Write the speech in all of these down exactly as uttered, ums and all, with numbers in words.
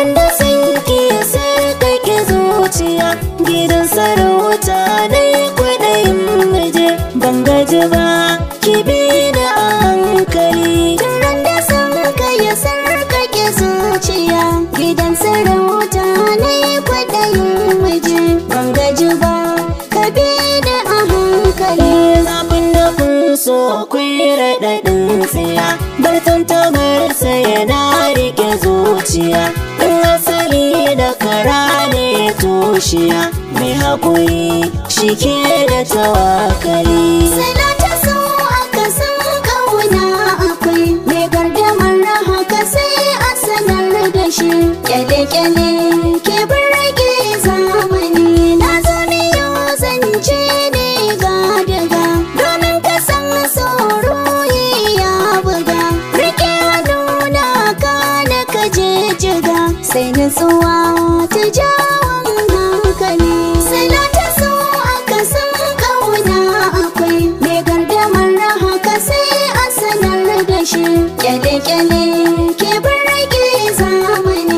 ran da sanki sarkake zuciya gidan sarauta dai kwaɗayin muje ban gaji ba ki bi da a hankali. Ran da sanka ya sarkake zuciya gidan sarauta dai kwaɗayin muje ban gaji ba ka bi da a hankali. Zafin da kun so kun raɗaɗin tsiya bar tantamarsa yana rike zuciya in asali da kara ne tushiya mai haƙuri shi ke da tawakali. Salata so aka san ƙauna akwai mai gardamar haka sai a sanar da shi kyale-kyale ke birge zamani na zo ne yau zance ne ga daga domin ka san tsoro ya buga rike nuna ka na ka je jiga sai nutsuwa ta jawon hankali. Salata so aka san ƙauna akwai mai gardamar haka sai a sanar da shi kyale-kyale ke birge zamani.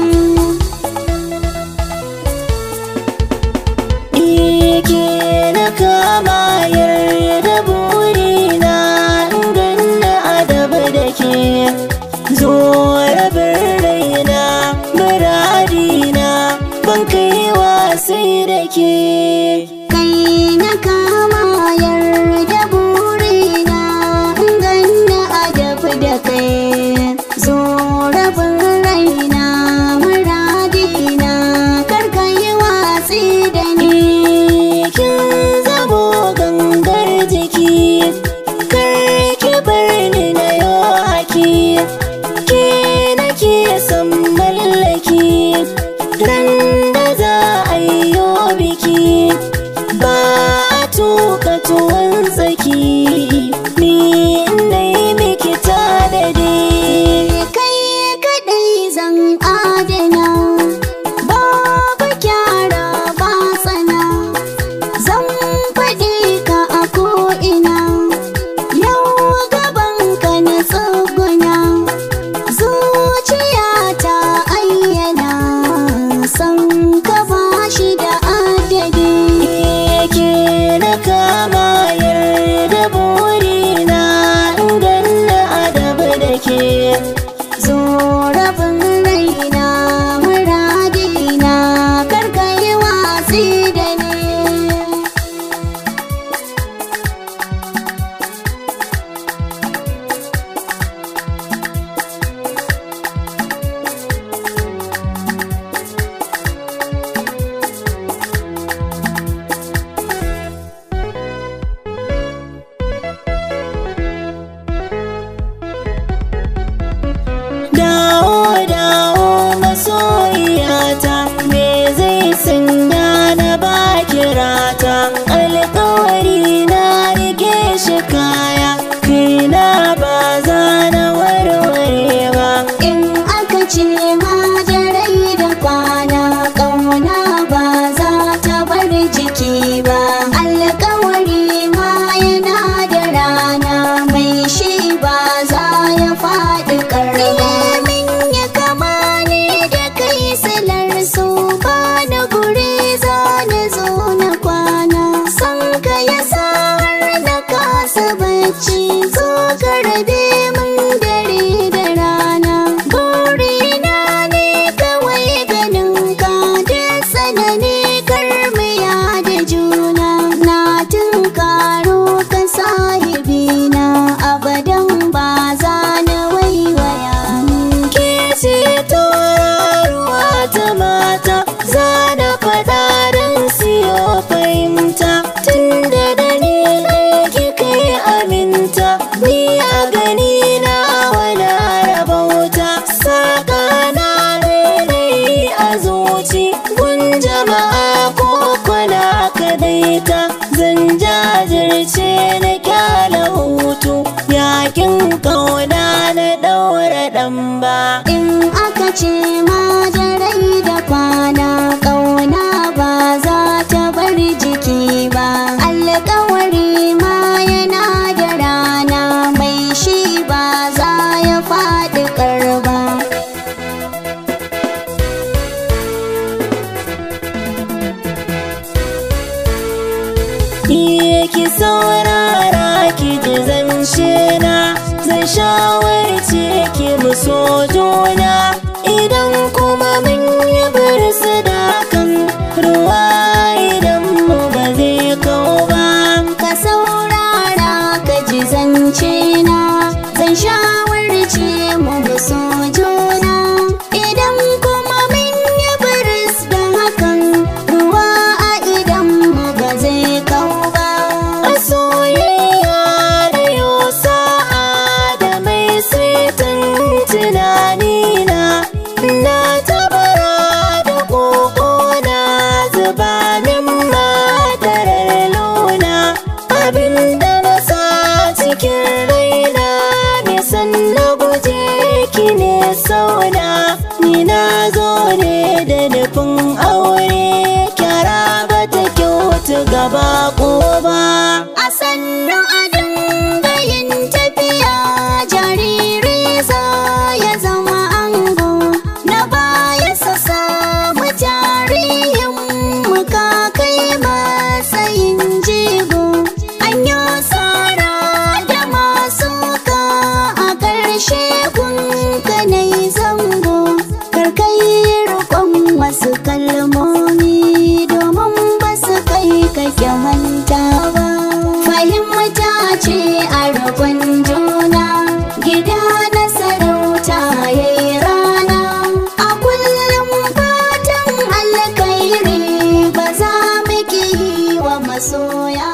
Ike na kama yarda burina ganna adabu da ke zo rabin raina muradina ban kai wasai da ke. Kai na kama yarda burina ganna adabu da kai zo rabin raina muradina kar ka yi watsi da ni. Kin zamo gangar jiki kar ki bar ni na yo haki ke nake son mallaki ran da za a yi yo biki ba a tuka tuwon tsaki ni na yi miki tanadi. Kai kaɗai zan adana babu kyara ba tsana zan faɗi ka a ko'ina yau gaban ka na tsuguna zuciya ta ayyana san ka ba shi da adadi. Ke na kama yarda burina ganna adabu da ke Zo rabin raina muradina kar ka yi watsi da ni. dawo dawo masoyiyata me zai sanya na baki rata alƙawari na rike shi kaya kaina ba za na warware ba. In aka ce ma da rai da kwana ƙauna ba za ta bar jiki ba alƙawari ma yana da rana mai shi ba za ya faɗi ƙarba. Min ya kama ne da kai silar su ba na guri za na zo na kwana san ka ya sa har na kasa bacci zo ka rabe min dare da rana burina ne kawai ganin ka da sanani karmiya da juna na tunkaro ka sahibina abadan ba za na waiwaya. Ke ce tauraruwa ta mata za na faɗa don siyo fahimta tun da dalilai kika yi aminta ni a gani na wani rabauta saka na rairayi a zuci gun jama'a ko kwana kadaita zan jajirce na kyala hutu yakin kauna na ɗaura ɗan ba. In aka ce ma da rai da kwana ƙauna ba za ta bar jiki ba alƙawari ma yana da rana mai shi ba za ya faɗi ƙarba. shawarce ki mu so juna idan kuma mun yi birsu da kan ruwa idan mu ba zai kau ba. Ka saurara ka ji zance na, zan shawarce mu mu so juna idan kuma mun yi biris da hakan ruwa a idan mu ba zai kau ba. A soyayya da yau sa'a da mai saitin tunanina na tabara da koko na zuba min madarar launa abinda na sa cikin raina mai san na guje ki ne sauna. Ni na zo ne da nufin aure kyara ba ta kyautu gaba ko ba. A sannu a dinga yin tafiya jariri za ya zama ango na baya sa samu jaririn muka kai matsayin jigo. An yi tsara da masu ka a ƙarshe kun kanai zango karkai rikon wasu kalmomi domin ba su kai kake manta ba. Fahimta ce a rikon juna gida na sarauta ya yi rana a kullum fatan alkairi ba za mu ki yi wa masoya.